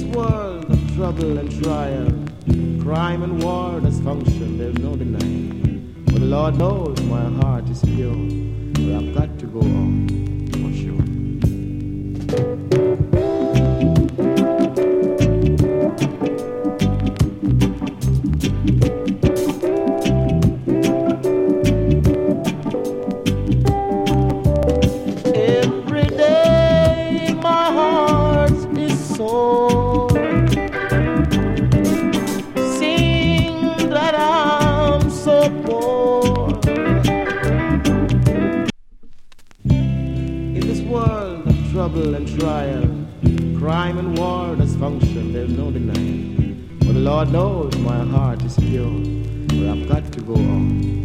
world of trouble and trial, crime and war does function, there's no denying. But the Lord knows my heart is pure, but I've got to go on, for sure. Every day my heart is sore, seeing that I'm so poor. In this world of trouble and trial, crime and war does function, there's no denying. But the Lord knows my heart is pure, but I've got to go on.